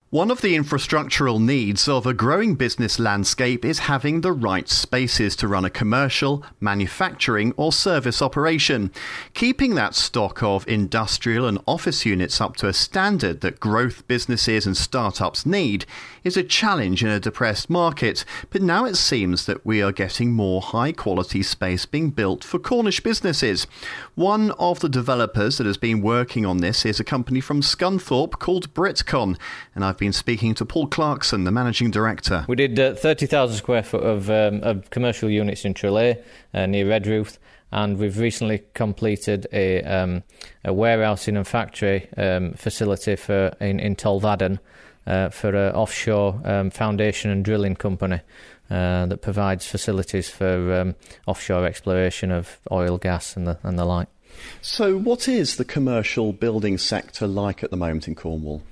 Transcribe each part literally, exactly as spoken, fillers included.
One of the infrastructural needs of a growing business landscape is having the right spaces to run a commercial, manufacturing or service operation. Keeping that stock of industrial and office units up to a standard that growth businesses and startups need is a challenge in a depressed market, but now it seems that we are getting more high-quality space being built for Cornish businesses. One of the developers that has been working on this is a company from Scunthorpe called Britcon, and I've been speaking to Paul Clarkson, the managing director. We did uh, thirty thousand square foot of, um, of commercial units in Tralee, uh, near Redruth, and we've recently completed a, um, a warehousing and factory um, facility for in, in Tolvaden uh, for an offshore um, foundation and drilling company uh, that provides facilities for um, offshore exploration of oil, gas and the, and the like. So what is the commercial building sector like at the moment in Cornwall?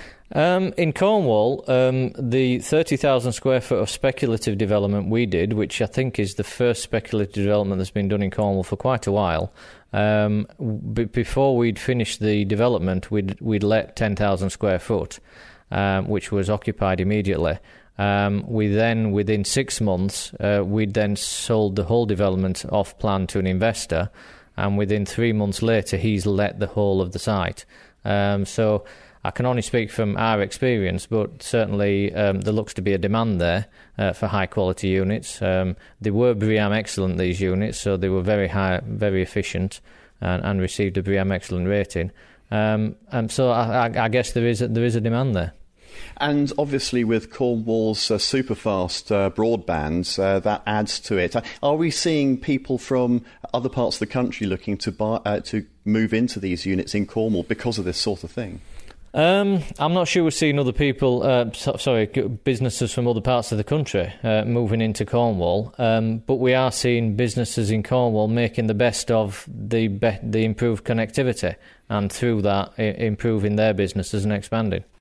Um, in Cornwall, um, the thirty thousand square foot of speculative development we did, which I think is the first speculative development that's been done in Cornwall for quite a while, um, b- before we'd finished the development, we'd, we'd let ten thousand square foot, um, which was occupied immediately. Um, we then, within six months, uh, we'd then sold the whole development off plan to an investor, and within three months later, he's let the whole of the site. Um, so... I can only speak from our experience, but certainly um, there looks to be a demand there uh, for high-quality units. Um, they were BREEAM Excellent, these units, so they were very high, very efficient, and, and received a BREEAM Excellent rating. Um, and so I, I, I guess there is a, there is a demand there. And obviously with Cornwall's uh, super-fast uh, broadband, uh, that adds to it. Are we seeing people from other parts of the country looking to buy, uh, to move into these units in Cornwall because of this sort of thing? Um, I'm not sure we're seeing other people, uh, so, sorry, businesses from other parts of the country uh, moving into Cornwall, um, but we are seeing businesses in Cornwall making the best of the be- the improved connectivity, and through that I- improving their businesses and expanding.